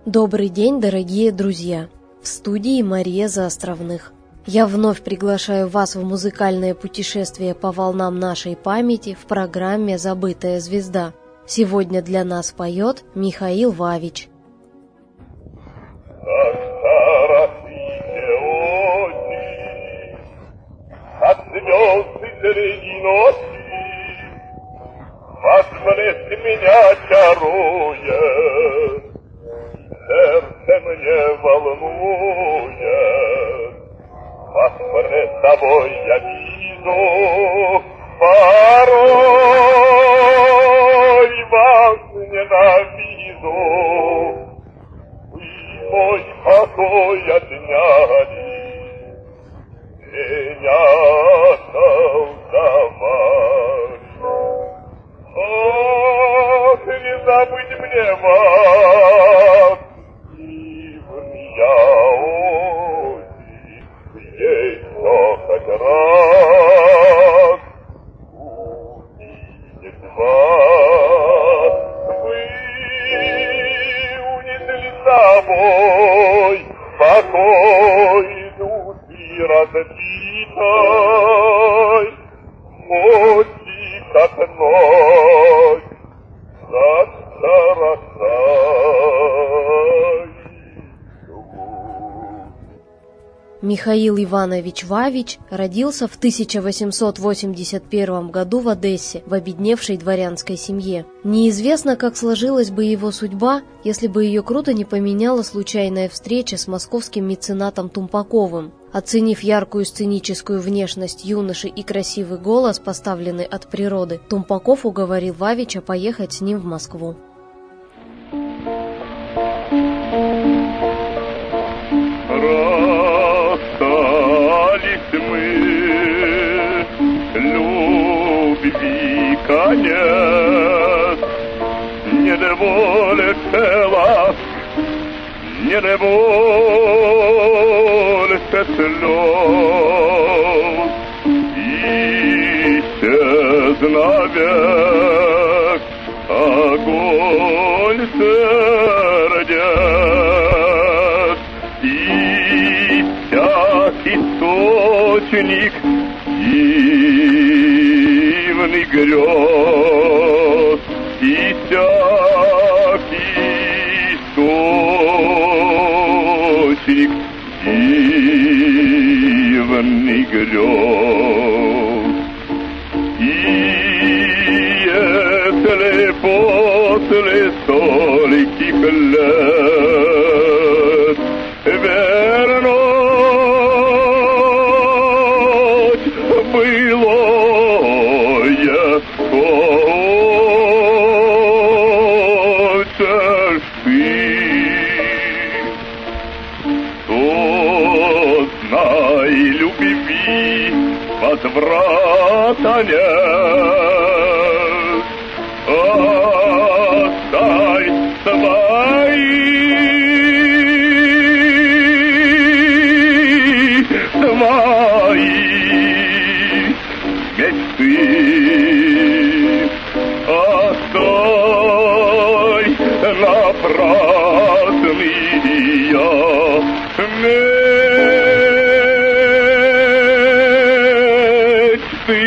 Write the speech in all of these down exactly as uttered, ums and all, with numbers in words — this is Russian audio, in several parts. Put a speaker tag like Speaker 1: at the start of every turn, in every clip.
Speaker 1: Добрый день, дорогие друзья! В студии Мария Заостровных. Я вновь приглашаю вас в музыкальное путешествие по волнам нашей памяти в программе «Забытая звезда». Сегодня для нас поет Михаил Вавич.
Speaker 2: От звезд среди ночи восхвалит меня чарует, сердце мне волнует, восхвалит тобой я вижу, порой вас ненавижу, вы мой покой отняли. Меня создавали. Ох, не забыть мне вас, и в меня очи, есть кто хоть раз увидеть вас. Вы унесли с собой покой души разбитой, ночи, как ночь, над Тарасой.
Speaker 1: Михаил Иванович Вавич родился в тысяча восемьсот восемьдесят первом году в Одессе, в обедневшей дворянской семье. Неизвестно, как сложилась бы его судьба, если бы ее круто не поменяла случайная встреча с московским меценатом Тумпаковым. Оценив яркую сценическую внешность юноши и красивый голос, поставленный от природы, Тумпаков уговорил Вавича поехать с ним в Москву.
Speaker 2: Расстались мы, любви конец, не больше ласк, не больше слез, исчез навек огонь сердец, и всякий источник дивный грез, и всякий источник дивный грез. И если после стольких лет вернуть былое, хочешь ты, то знай, любви возврата нет. Отдай свои, свои мечты, отдай напрасные мечты.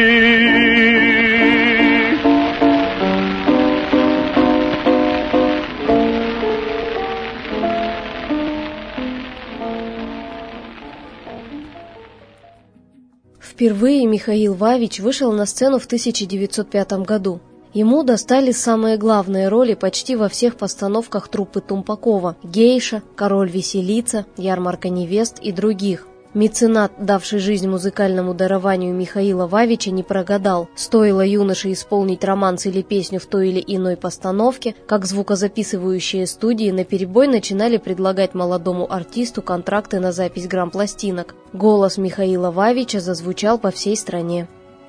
Speaker 1: Впервые Михаил Вавич вышел на сцену в тысяча девятьсот пятом году. Ему достались самые главные роли почти во всех постановках труппы Тумпакова: «Гейша», «Король веселится», «Ярмарка невест» и других. Меценат, давший жизнь музыкальному дарованию Михаила Вавича, не прогадал. Стоило юноше исполнить романс или песню в той или иной постановке, как звукозаписывающие студии наперебой начинали предлагать молодому артисту контракты на запись грампластинок. Голос Михаила Вавича зазвучал по всей стране.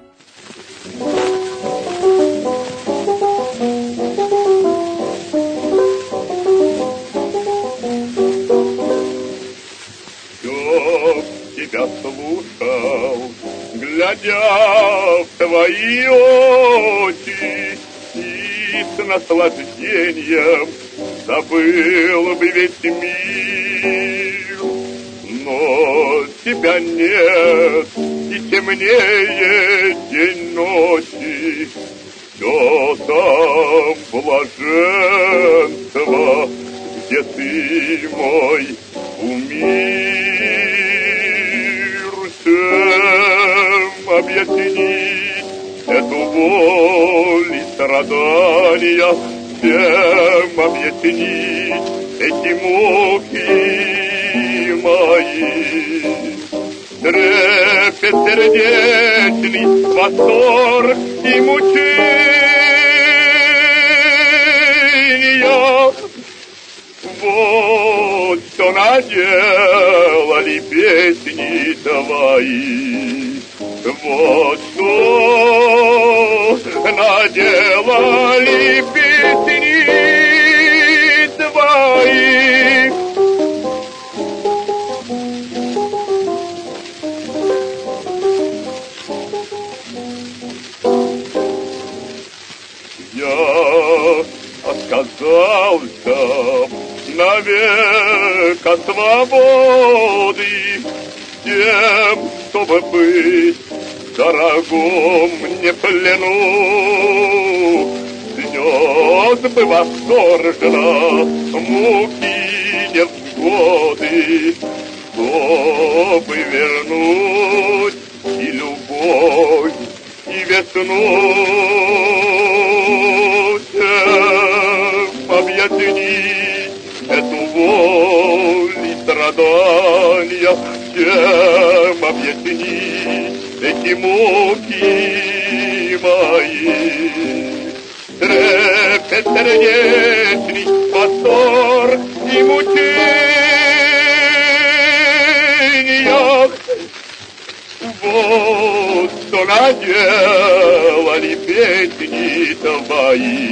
Speaker 2: Тебя слушал, глядя в твои очи, и с наслаждением забыл бы весь мир, но тебя нет, и темнее день ночи, все там блаженство, где ты мой кумир. Чем объяснить эту боль и страдания, чем объяснить эти муки мои? Трепет сердечный, восторг и мучения, вот что наделали песни твои, вот что наделали песни твои. Я отказался навек от свободы, тем, чтобы быть в дорогом мне плену. Снес бы восторженно муки невзгоды, чтобы вернуть и любовь, и весну. Объяснить эту боль и страдания, чем объяснить эти муки мои? Трепет сердечный, восторг и мучения, вот что наделали песни твои.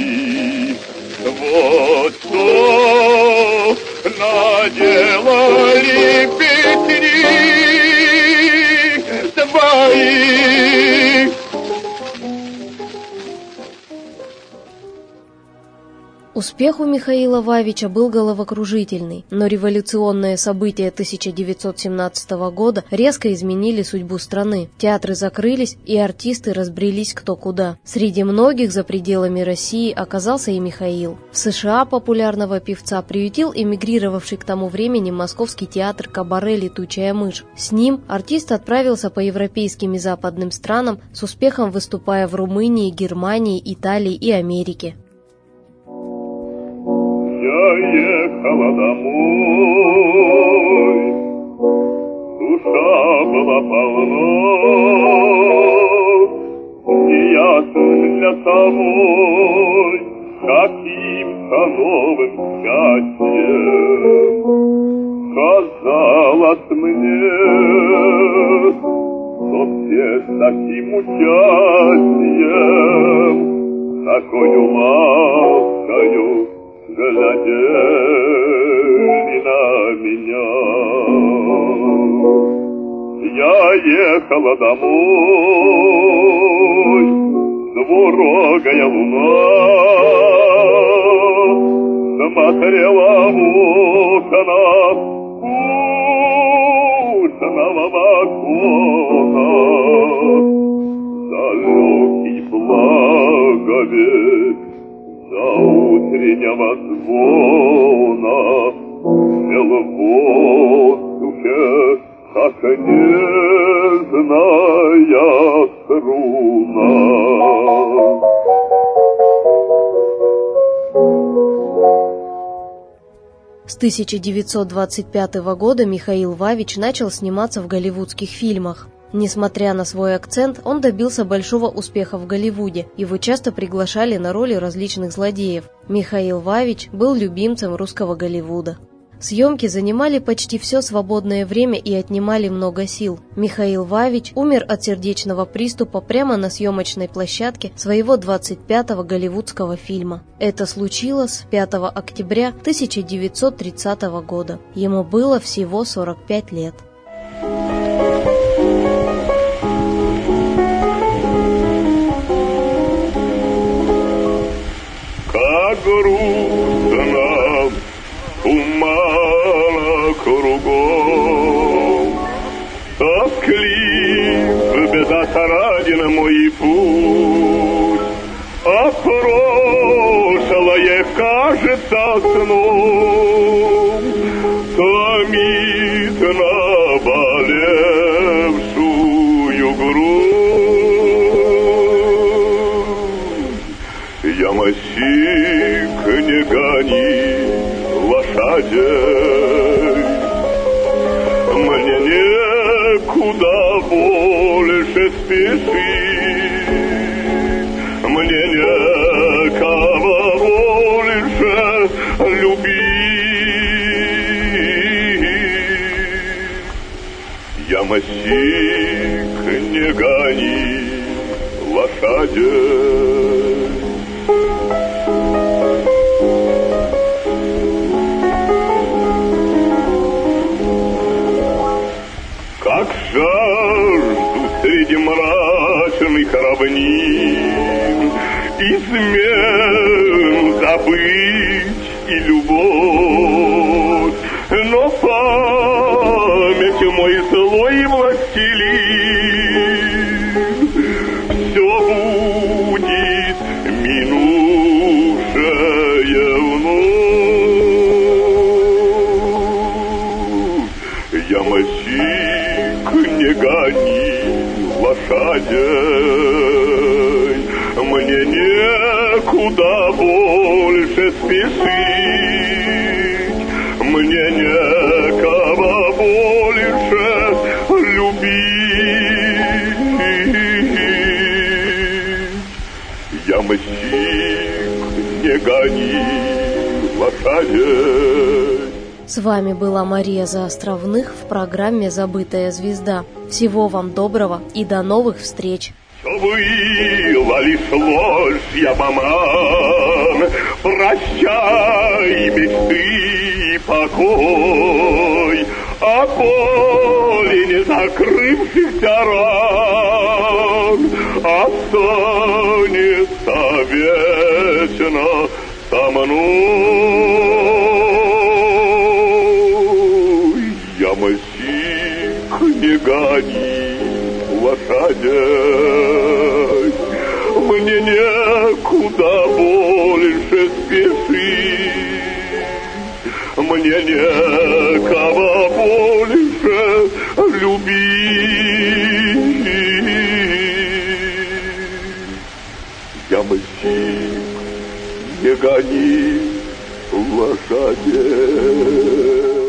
Speaker 2: Вот что наделали песни твои.
Speaker 1: Успех у Михаила Вавича был головокружительный, но революционные события тысяча девятьсот семнадцатого года резко изменили судьбу страны. Театры закрылись, и артисты разбрелись кто куда. Среди многих за пределами России оказался и Михаил. В США популярного певца приютил эмигрировавший к тому времени московский театр «Кабаре Летучая мышь». С ним артист отправился по европейским и западным странам, с успехом выступая в Румынии, Германии, Италии и Америке.
Speaker 2: Я ехала домой, душа была полна, неясно для самой каким-то новым счастьем. Казалось мне, что все с таким участием, такою ласкою глядели на меня. Я ехала домой, двурогая луна смотрела в окна скучного вагона. Далекий благовесть до утреннего звона пел в воздухе, как нежная струна.
Speaker 1: С тысяча девятьсот двадцать пятого года Михаил Вавич начал сниматься в голливудских фильмах. Несмотря на свой акцент, он добился большого успеха в Голливуде, его часто приглашали на роли различных злодеев. Михаил Вавич был любимцем русского Голливуда. Съемки занимали почти все свободное время и отнимали много сил. Михаил Вавич умер от сердечного приступа прямо на съемочной площадке своего двадцать пятого голливудского фильма. Это случилось пятого октября тысяча девятьсот тридцатого года. Ему было всего сорок пять лет.
Speaker 2: Как грустно Неправеден мой путь, а прошлое кажется сном, томит наболевшую грудь. Я мостик, не гони лошадей, мне некуда больше спешить, мне некого больше любить. Я мостик, не гони лошадей. Как жажду среди мрачных равнин измен забыть и любовь, но память мой злой властелин все будет минувшее вновь. Я мостик, не гони лошадей, мне некуда больше спешить, мне некого больше любить. Я мостик, не гони лошадей.
Speaker 1: С вами была Мария Заостровных в программе «Забытая звезда». Всего вам доброго и до новых встреч!
Speaker 2: Все было лишь ложь, я обман, прощай мечты и покой, а поле не закрывшихся ран останется вечно со мной. Я мостик, не гони лошадей, мне некуда больше спешить, мне некого больше любить. Я мостик, не гони лошадей.